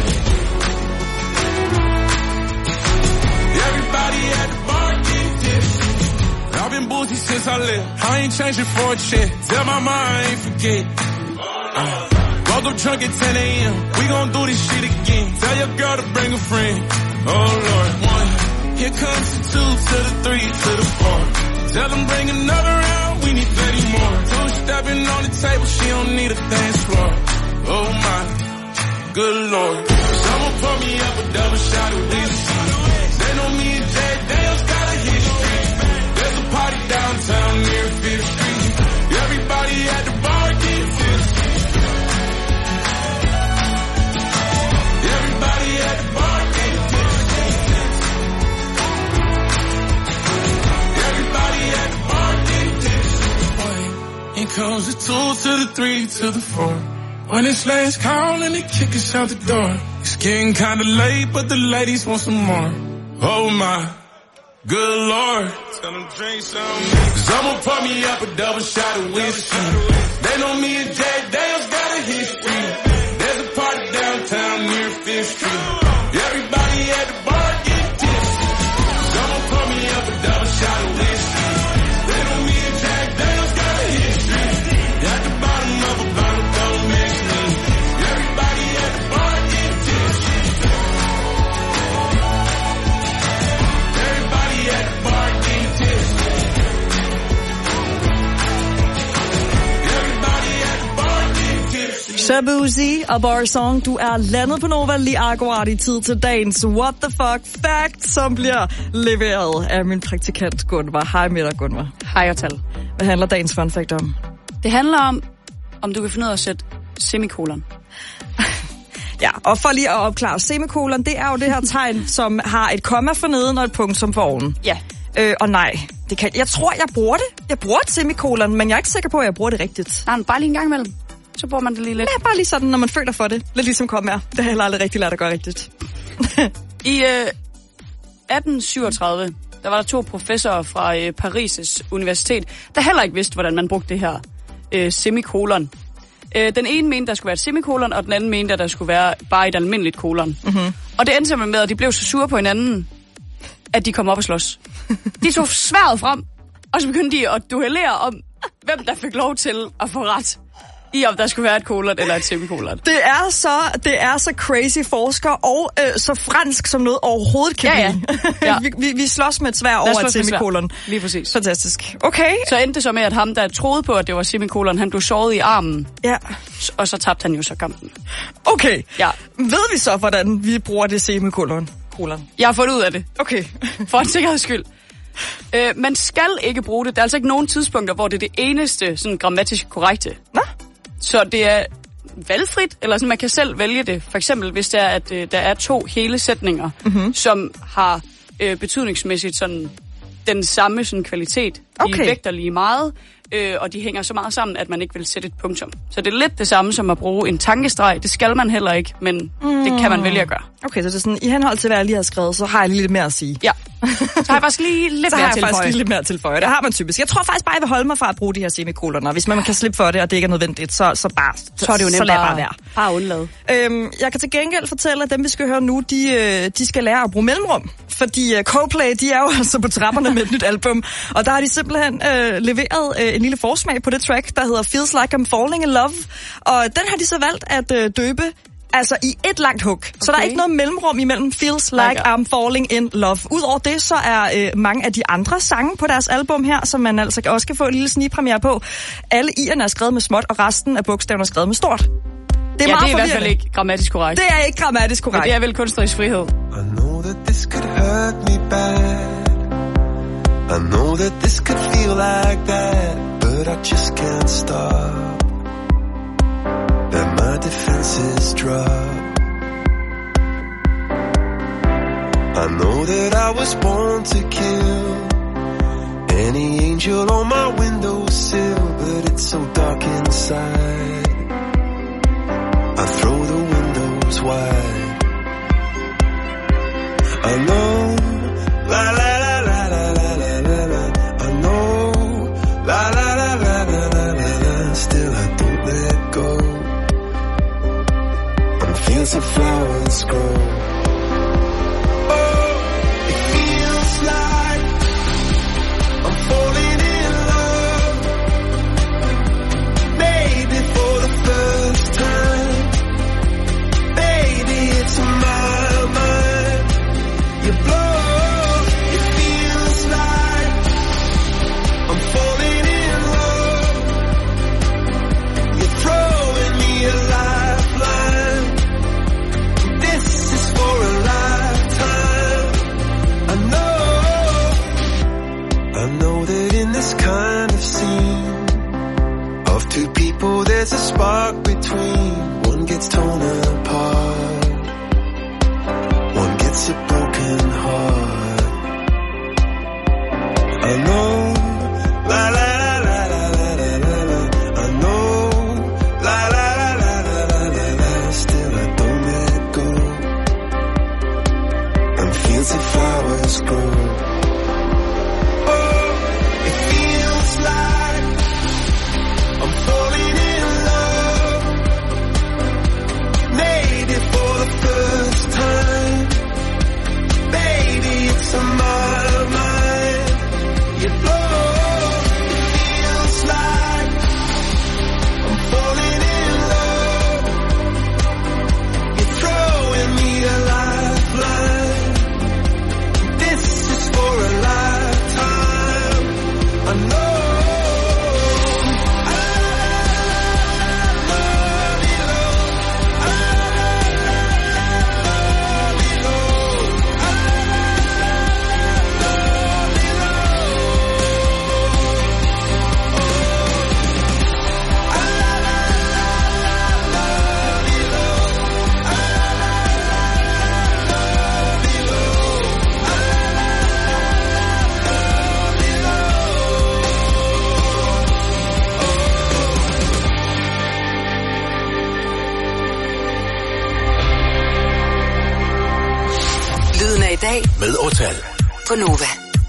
Everybody at the bar getting tipsy. I've been boozy since I left. I ain't changing for a check. Tell my mom I ain't forget. Woke up drunk at 10 a.m. We gon' do this shit again. Tell your girl to bring a friend. Oh Lord. 1, here comes the 2 to the 3 to the 4. Tell them bring another round, we need plenty more. 2 stepping on the table, she don't need a dance floor. Oh my, good lord. Someone pour me up a double shot of whiskey. They know me and Jack Daniels got a history. There's a party downtown near 5th Street. Everybody at the bar getting tipsy. Everybody at the bar getting tipsy. Everybody at the bar getting tipsy. Here comes the 2 to the 3 to the 4. When it's last call and they kick us out the door. It's getting kinda late, but the ladies want some more. Oh my, good lord. Tell them drink some. Cause I'ma pour me up a double shot of whiskey. They know me and Jack Daniels got a history. There's a party downtown near 5th Street. Everybody at the bar getting tipsy. Cause I'ma pour me up a double shot of whiskey. They know me and Jack Daniels got a history. At the bottom of a bottle, don't mix me. Everybody at the bar getting tipsy.
Shabuzi og Barsong, du er landet på Nova lige akkurat i tid til dagens What the Fuck Fact, som bliver leveret af min praktikant Gunvar. Hej med dig, Gunvar.
Hej og tal.
Hvad handler dagens fun fact om?
Det handler om du kan finde ud af at sætte semikolon.
Ja, og for lige at opklare, semikolon, det er jo det her tegn, som har et komma for neden og et punktum for oven.
Ja.
Og nej, jeg tror, jeg bruger det. Jeg bruger et semikolon, men jeg er ikke sikker på, at jeg bruger det rigtigt.
Nej, bare lige en gang imellem. Så bruger man det lige lidt.
Ja, bare lige sådan, når man føler for det. Lidt ligesom komma. Det har jeg heller aldrig rigtig lært at gøre rigtigt.
I 1837, der var der 2 professorer fra Paris' universitet, der heller ikke vidste, hvordan man brugte det her semikolon. Den ene mente, der skulle være et semikolon, og den anden mente, der skulle være bare et almindeligt kolon. Mm-hmm. Og det endte simpelthen med, at de blev så sure på hinanden, at de kom op og slås. De tog sværdet frem, og så begyndte de at duellere om, hvem der fik lov til at få ret i, om der skulle være et kolon eller et semikolon.
Det er så crazy forsker, og så fransk, som noget overhovedet kan blive. Ja. vi slås med et sværd over et semikolon.
Lige præcis.
Fantastisk. Okay.
Så endte det så med, at ham, der troede på, at det var semikolon, han blev såret i armen.
Ja.
Og så tabte han jo så kampen.
Okay.
Ja.
Ved vi så, hvordan vi bruger det semikolon?
Jeg har fundet ud af det.
Okay.
For en sikkerheds skyld. Man skal ikke bruge det. Der er altså ikke nogen tidspunkter, hvor det er det eneste sådan grammatisk korrekte.
Hvad?
Så det er valgfrit, eller sådan, man kan selv vælge det. For eksempel, hvis det er, at der er 2 hele sætninger, som har betydningsmæssigt sådan, den samme sådan, kvalitet. De vægter lige meget, og de hænger så meget sammen, at man ikke vil sætte et punktum. Så det er lidt det samme som at bruge en tankestreg. Det skal man heller ikke, men det kan man vælge at gøre.
Okay, så det er sådan, i henhold til, hvad jeg lige har skrevet, så har jeg lige lidt mere at sige.
Ja. Så har jeg faktisk lige lidt mere at tilføje.
Det har man typisk. Jeg tror faktisk bare, jeg vil holde mig fra at bruge de her semikoloner. Hvis man kan slippe for det, og det ikke er nødvendigt, så er det jo nemt bare være.
Bare undlade.
Jeg kan til gengæld fortælle, at dem, vi skal høre nu, de skal lære at bruge mellemrum. Fordi Coldplay, de er jo altså på trapperne med et nyt album. Og der har de simpelthen leveret en lille forsmag på det track, der hedder Feels Like I'm Falling in Love. Og den har de så valgt at døbe altså i et langt hug. Okay. Så der er ikke noget mellemrum imellem Feels Like I'm Falling in Love. Udover det, så er mange af de andre sange på deres album her, som man altså også kan få en lille snigpremiere på. Alle i'erne er skrevet med småt, og resten af bogstaverne er skrevet med stort.
Det er i hvert fald ikke grammatisk korrekt.
Det er ikke grammatisk korrekt.
Men det er vel kunstnerisk frihed.
I know that this could hurt me bad. I know that this could feel like that, but I just can't stop. And my defenses drop. I know that I was born to kill any angel on my windowsill, but it's so dark inside. I throw the windows wide. I know, la la la la la la la la la. I know, la la la la la la la la. Still I don't let go. And fields of flowers grow. Oh, it feels like I'm falling in love. Maybe for the first time. Baby, it's my mind. You blow, it feels like I'm falling in love. You're throwing me a lifeline. This is for a lifetime. I know that in this kind of scene of 2 people there's a spark between. One gets torn apart, one gets a broken heart. I know, la la la la la la la la. I know, la la la la la la la la. Still I don't let go. And fields of flowers grow. Oh, it feels like I'm falling in love. Maybe for the first time. Baby, it's on my mind. You blow, it feels like I'm falling in love. You're throwing me a lifeline. This is for a lifetime. I know. I love you, love.
med Årtal.
På Nova.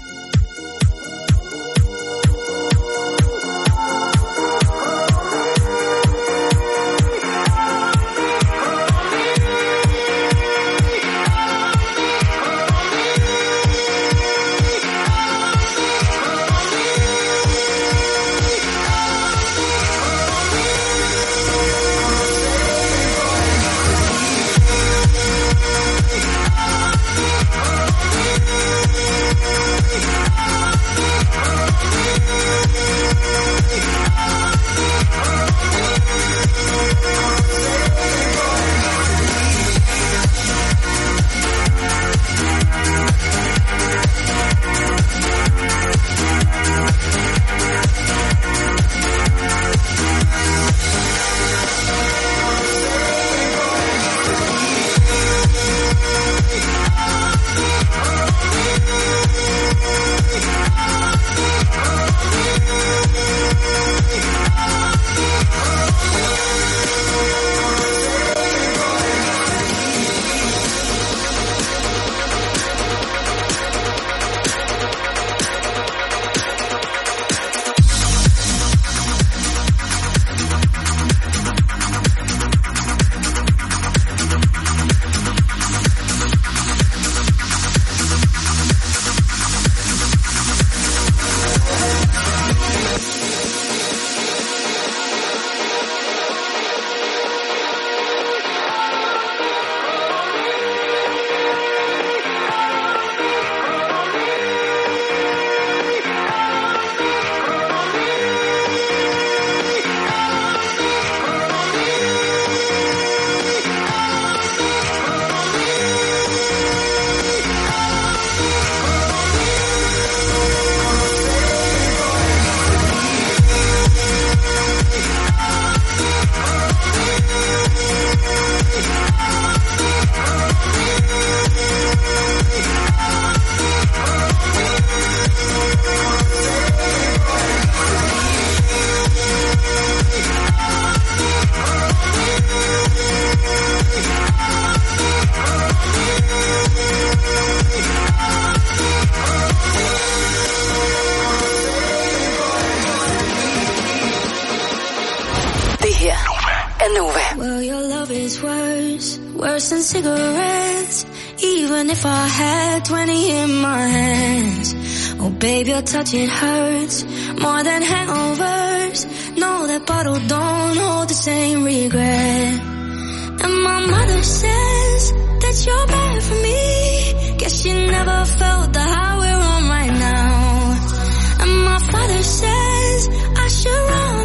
Well, your love is worse than cigarettes. Even if I had 20 in my hands. Oh, babe, your touch, it hurts more than hangovers. No, that bottle don't hold the same regret. And my mother says that you're bad for me. Guess she never felt the high we're on right now. And my father says I should run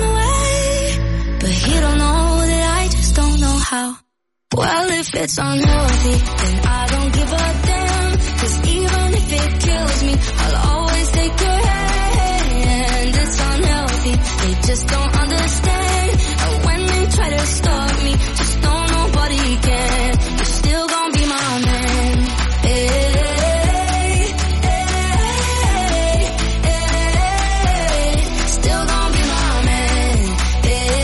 away, but he don't know that I just don't know how. Well, if it's unhealthy, then I don't give a damn. 'Cause even if it kills me, I'll always take your hand. It's unhealthy, they just don't understand. And when they try to stop me, just know nobody can. You're still gonna be my man. Hey, hey, hey, still gonna be my man. Hey,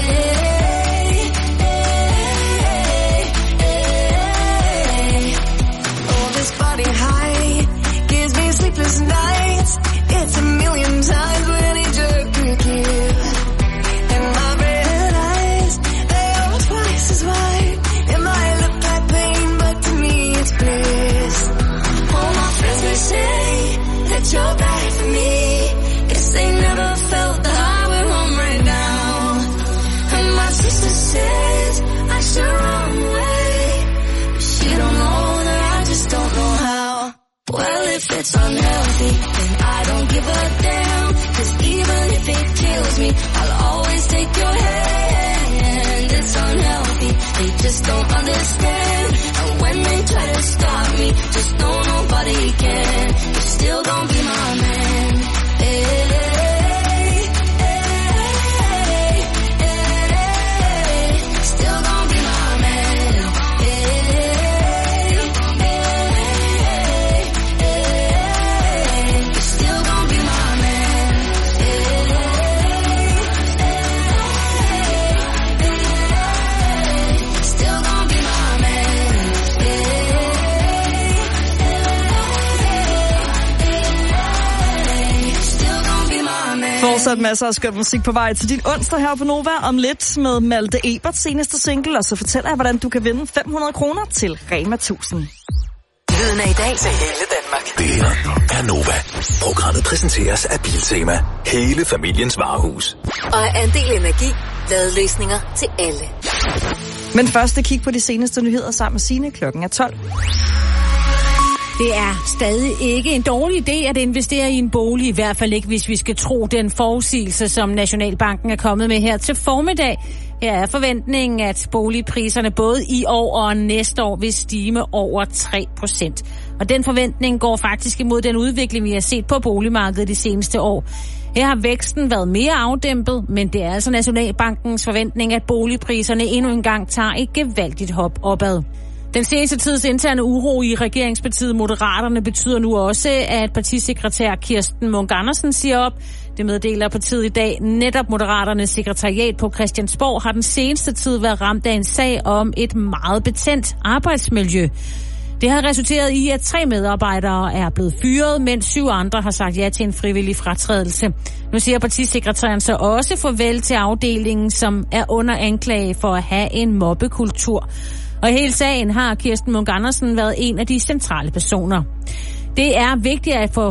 hey, oh, this body high gives me sleepless nights. It's a million times what any jerk could give. And my red eyes, they are twice as wide. It might look like pain, but to me it's bliss. All my friends may say that you're bad for me. Guess they never felt the high we're on right now. And my sister says I should run away, but she don't know that I just don't know how. Well, if it's unhealthy, then I don't give a damn. 'Cause even if it kills me, I'll always take your hand. It's unhealthy, they just don't understand. And when they try to stop me, just know nobody can. You're still gonna be my man. Hey, hey, hey, still gonna be my man. Hey, you're still gonna be my man. Still gonna be my man.
Fortsat masser af skøn musik på vej til din onsdag her på Nova om lidt med Malte Eberts seneste single, og så fortæller jeg, hvordan du kan vinde 500 kroner til Rema 1000.
Lyden af i dag til hele Danmark.
Det her er Nova. Programmet præsenteres af Biltema. Hele familiens varehus.
Og Andel Energi. Ladeløsninger til alle.
Men først et kig på de seneste nyheder sammen med Signe. Klokken er 12.
Det er stadig ikke en dårlig idé at investere i en bolig, i hvert fald ikke, hvis vi skal tro den forudsigelse, som Nationalbanken er kommet med her til formiddag. Her er forventningen, at boligpriserne både i år og næste år vil stige med over 3%. Og den forventning går faktisk imod den udvikling, vi har set på boligmarkedet de seneste år. Her har væksten været mere afdæmpet, men det er altså Nationalbankens forventning, at boligpriserne endnu engang tager et gevaldigt hop opad. Den seneste tids interne uro i regeringspartiet Moderaterne betyder nu også, at partisekretær Kirsten Munk Andersen siger op. Det meddeler partiet i dag. Netop Moderaternes sekretariat på Christiansborg har den seneste tid været ramt af en sag om et meget betændt arbejdsmiljø. Det har resulteret i, at 3 medarbejdere er blevet fyret, mens 7 andre har sagt ja til en frivillig fratrædelse. Nu siger partisekretæren så også farvel til afdelingen, som er under anklage for at have en mobbekultur. Og i hele sagen har Kirsten Munk Andersen været en af de centrale personer. Det er vigtigt at få